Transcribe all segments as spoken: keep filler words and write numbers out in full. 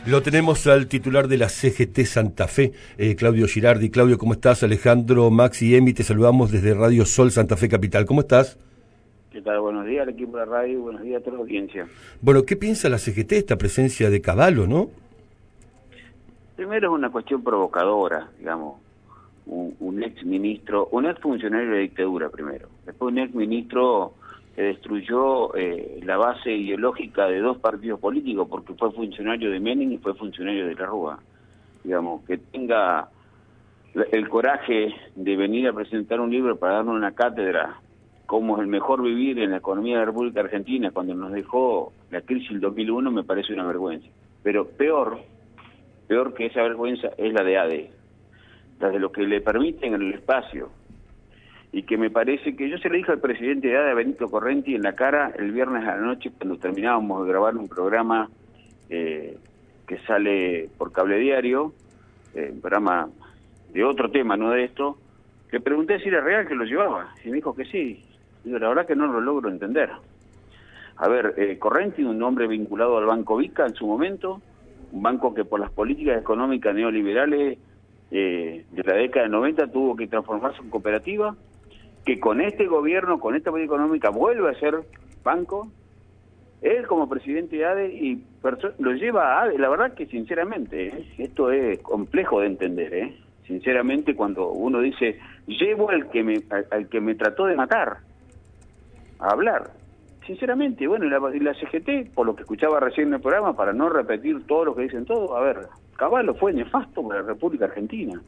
Lo tenemos al titular de la C G T Santa Fe, eh, Claudio Girardi. Claudio, ¿cómo estás? Alejandro, Max y Emi, te saludamos desde Radio Sol Santa Fe Capital. ¿Cómo estás? ¿Qué tal? Buenos días al equipo de radio, buenos días a toda la audiencia. Bueno, ¿qué piensa la C G T, esta presencia de Cavallo, no? Primero es una cuestión provocadora, digamos, un, un ex ministro, un ex funcionario de la dictadura primero, después un ex ministro que destruyó eh, la base ideológica de dos partidos políticos porque fue funcionario de Menem y fue funcionario de la Rúa. Digamos, que tenga el coraje de venir a presentar un libro para darnos una cátedra cómo es el mejor vivir en la economía de la República Argentina cuando nos dejó la crisis del dos mil uno, me parece una vergüenza. Pero peor, peor que esa vergüenza es la de A D E, la de lo que le permiten en el espacio. Y que me parece que yo se lo dije al presidente de A D E, Benito Correnti, en la cara el viernes a la noche cuando terminábamos de grabar un programa eh, que sale por Cable Diario, eh, un programa de otro tema, no de esto. Le pregunté si era real que lo llevaba, y me dijo que sí. Digo, la verdad que no lo logro entender. A ver, eh, Correnti, un hombre vinculado al Banco Vica en su momento, un banco que por las políticas económicas neoliberales eh, de la década de noventa tuvo que transformarse en cooperativa, que con este gobierno, con esta política económica, vuelve a ser banco. Él como presidente de A D E y lo lleva a A D E. La verdad que sinceramente, ¿eh? esto es complejo de entender, ¿eh? Sinceramente, cuando uno dice, llevo al que me al, al que me trató de matar a hablar. Sinceramente, bueno, y la, y la C G T, por lo que escuchaba recién en el programa, para no repetir todo lo que dicen todos, a ver, Cavallo fue nefasto para la República Argentina.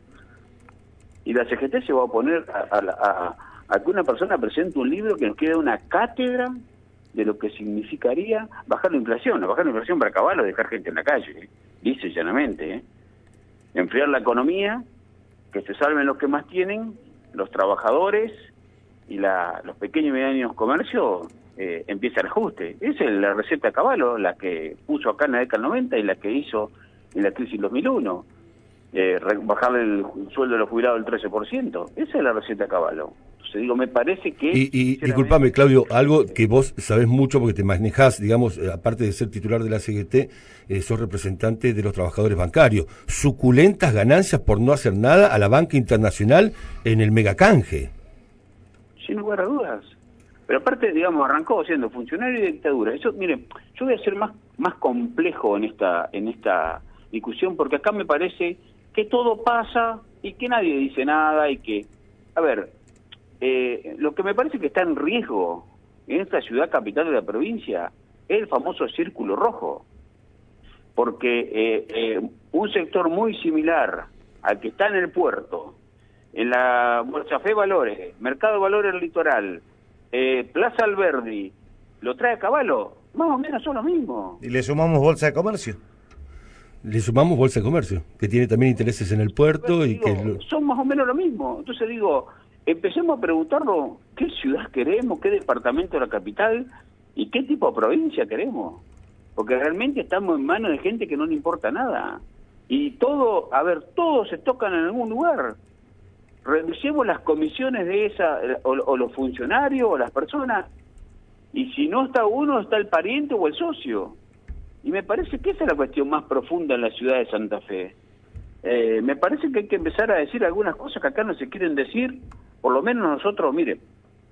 Y la C G T se va a oponer a, a, a, a que una persona presente un libro que nos quede una cátedra de lo que significaría bajar la inflación. Bajar la inflación para Cavallo es dejar gente en la calle, ¿eh? Dice llanamente, ¿eh? Enfriar la economía, que se salven los que más tienen, los trabajadores y la, los pequeños y medianos comercios, eh, empieza el ajuste. Esa es la receta de Cavallo, la que puso acá en la década del noventa y la que hizo en la crisis del dos mil uno. Eh, bajarle el sueldo de los jubilados del trece por ciento. Esa es la receta de Cavallo. Entonces digo, me parece que... Y, y disculpame, Claudio, algo que vos sabés mucho porque te manejás, digamos, aparte de ser titular de la C G T, eh, sos representante de los trabajadores bancarios. Suculentas ganancias por no hacer nada a la banca internacional en el megacanje. Sin lugar a dudas. Pero aparte, digamos, arrancó siendo funcionario de dictadura. Eso, miren, yo voy a ser más, más complejo en esta, en esta discusión, porque acá me parece que todo pasa y que nadie dice nada y que... A ver... Eh, lo que me parece que está en riesgo en esta ciudad capital de la provincia es el famoso círculo rojo, porque eh, eh, un sector muy similar al que está en el puerto, en la Bolsa Fe Valores, Mercado Valores del Litoral, eh, Plaza Alberdi, lo trae a Cavallo, más o menos son lo mismo. Y le sumamos Bolsa de Comercio. Le sumamos Bolsa de Comercio, que tiene también intereses en el puerto. y digo, que lo... Son más o menos lo mismo. Entonces digo... Empecemos a preguntarnos qué ciudad queremos, qué departamento de la capital y qué tipo de provincia queremos. Porque realmente estamos en manos de gente que no le importa nada. Y todo, a ver, todos se tocan en algún lugar. Reducemos las comisiones de esa, o, o los funcionarios, o las personas. Y si no está uno, está el pariente o el socio. Y me parece que esa es la cuestión más profunda en la ciudad de Santa Fe. Eh, me parece que hay que empezar a decir algunas cosas que acá no se quieren decir. Por lo menos nosotros, miren,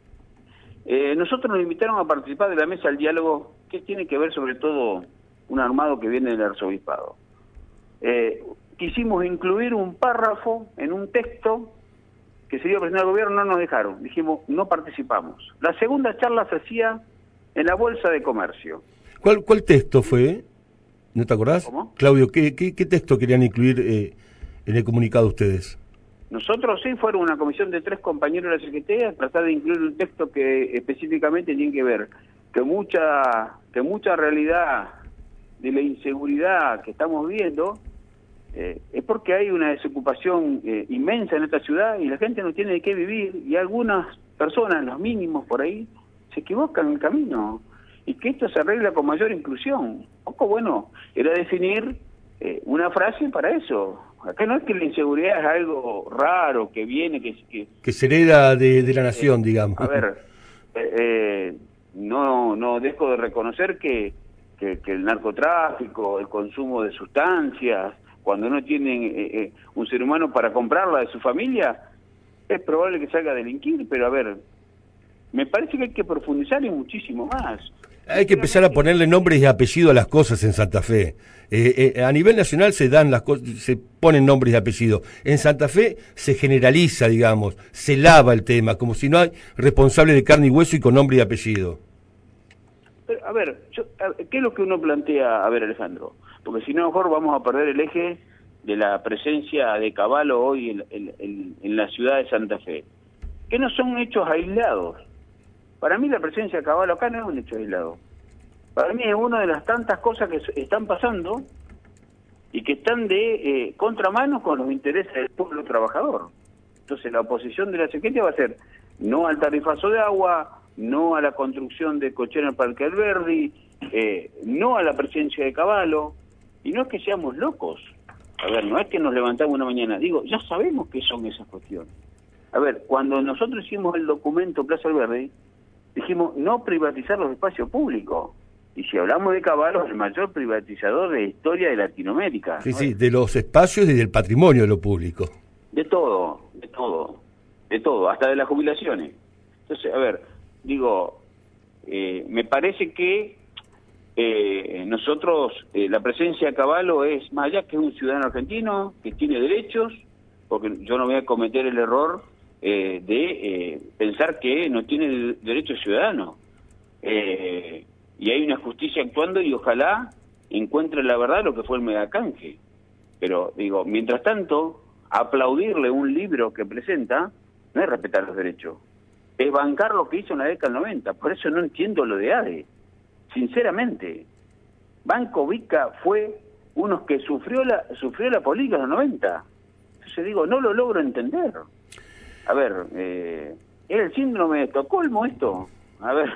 eh, nosotros nos invitaron a participar de la mesa del diálogo, que tiene que ver sobre todo un armado que viene del arzobispado. Eh, quisimos incluir un párrafo en un texto que se iba a presentar al gobierno, no nos dejaron, dijimos, no participamos. La segunda charla se hacía en la Bolsa de Comercio. ¿Cuál, cuál texto fue? ¿No te acordás? ¿Cómo? Claudio, ¿qué, qué, qué texto querían incluir eh, en el comunicado ustedes? Nosotros sí fueron una comisión de tres compañeros de la Secretaría a tratar de incluir un texto que específicamente tiene que ver que mucha que mucha realidad de la inseguridad que estamos viendo eh, es porque hay una desocupación eh, inmensa en esta ciudad y la gente no tiene de qué vivir y algunas personas, los mínimos por ahí, se equivocan en el camino y que esto se arregla con mayor inclusión. Un poco bueno era definir eh, una frase para eso. Acá no es que la inseguridad es algo raro, que viene, que... Que, que se hereda de, de la nación, eh, digamos. A ver, eh, eh, no no dejo de reconocer que que, que el narcotráfico, el consumo de sustancias, cuando no tienen eh, eh, un ser humano para comprarla de su familia, es probable que salga a delinquir, pero a ver, me parece que hay que profundizar y muchísimo más. Hay que empezar a ponerle nombres y apellidos a las cosas en Santa Fe. Eh, eh, a nivel nacional se dan las cosas, se ponen nombres y apellidos. En Santa Fe se generaliza, digamos, se lava el tema, como si no hay responsable de carne y hueso y con nombre y apellido. Pero, a ver, yo, a, ¿qué es lo que uno plantea? A ver, Alejandro, porque si no, mejor vamos a perder el eje de la presencia de Cavallo hoy en, en, en, en la ciudad de Santa Fe, que no son hechos aislados. Para mí la presencia de Cavallo acá no es un hecho aislado. Para mí es una de las tantas cosas que están pasando y que están de eh, contramano con los intereses del pueblo trabajador. Entonces la oposición de la C G T va a ser no al tarifazo de agua, no a la construcción de cochera en el Parque Alberdi, eh, no a la presencia de Cavallo, y no es que seamos locos. A ver, no es que nos levantamos una mañana, digo, ya sabemos qué son esas cuestiones. A ver, cuando nosotros hicimos el documento Plaza Alberdi, dijimos no privatizar los espacios públicos. Y si hablamos de Cavallo, es el mayor privatizador de la historia de Latinoamérica. Sí, ¿no? sí, de los espacios y del patrimonio de lo público. De todo, de todo, de todo, hasta de las jubilaciones. Entonces, a ver, digo, eh, me parece que eh, nosotros, eh, la presencia de Cavallo es, más allá que es un ciudadano argentino, que tiene derechos, porque yo no voy a cometer el error eh, de eh, pensar que no tiene derechos ciudadanos. Eh, y hay una justicia actuando y ojalá encuentre la verdad lo que fue el megacanje. Pero, digo, mientras tanto, aplaudirle un libro que presenta no es respetar los derechos, es bancar lo que hizo en la década del noventa. Por eso no entiendo lo de ADE, sinceramente. Banco Vica fue uno que sufrió la sufrió la política en los noventa. Entonces digo, no lo logro entender. A ver, eh, ¿es el síndrome de Estocolmo esto? A ver,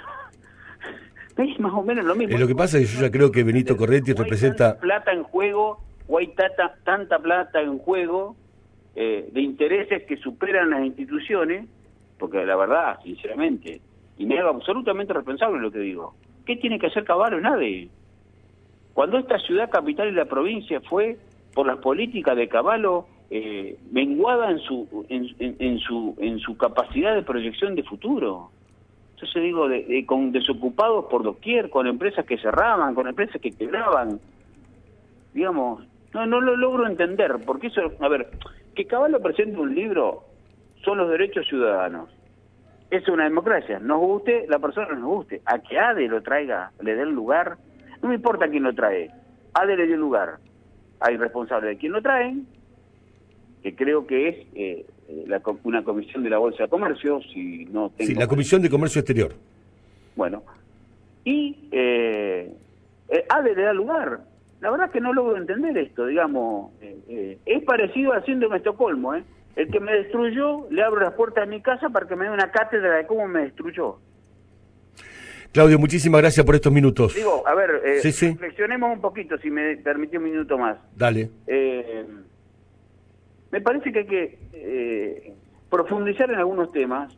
es más o menos lo mismo. Eh, lo que pasa es que yo ya creo que Benito Corretti representa... plata en juego, o hay tanta, tanta plata en juego eh, de intereses que superan las instituciones, porque la verdad, sinceramente, y me hago absolutamente responsable de lo que digo, ¿qué tiene que hacer Cavallo? Nadie. Cuando esta ciudad capital y la provincia fue por las políticas de Cavallo eh, menguada en su, en, en, en su en su capacidad de proyección de futuro. Entonces digo, de, de, con desocupados por doquier, con empresas que cerraban, con empresas que quebraban, digamos, no no lo logro entender, porque eso, a ver, que Cavallo presente un libro son los derechos ciudadanos. Es una democracia, nos guste, la persona nos guste. A que ADE lo traiga, le dé el lugar, no me importa quién lo trae, ADE le dio el lugar. Hay responsable de quién lo traen, que creo que es eh, la, una comisión de la Bolsa de Comercio, si no tengo... Sí, la Comisión de Comercio Exterior. Bueno, y eh, eh, ADE le da lugar. La verdad que no logro entender esto, digamos, eh, eh, es parecido al síndrome de Estocolmo, ¿eh? El que me destruyó, le abro las puertas de mi casa para que me dé una cátedra de cómo me destruyó. Claudio, muchísimas gracias por estos minutos. Digo, a ver, eh, sí, sí. reflexionemos un poquito, si me permite un minuto más. Dale. Eh, me parece que hay que eh, profundizar en algunos temas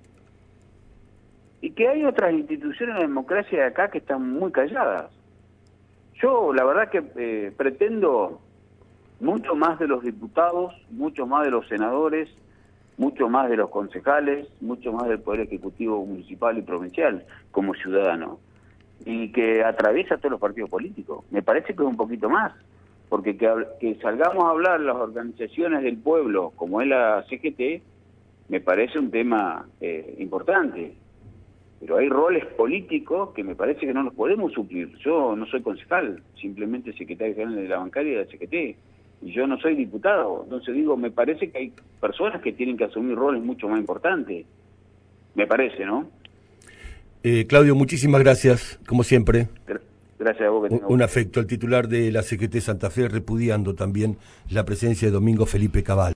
y que hay otras instituciones de la democracia de acá que están muy calladas. Yo, la verdad que eh, pretendo mucho más de los diputados, mucho más de los senadores, mucho más de los concejales, mucho más del Poder Ejecutivo municipal y provincial como ciudadano, y que atraviesa todos los partidos políticos. Me parece que es un poquito más, porque que, que salgamos a hablar las organizaciones del pueblo, como es la C G T, me parece un tema eh, importante. Pero hay roles políticos que me parece que no los podemos suplir. Yo no soy concejal, simplemente secretario general de la bancaria de la C G T. Y yo no soy diputado, entonces digo, me parece que hay personas que tienen que asumir roles mucho más importantes, me parece, ¿no? Eh, Claudio, muchísimas gracias, como siempre. Gracias a vos. Que un, un afecto al titular de la C G T Santa Fe, repudiando también la presencia de Domingo Felipe Cavallo.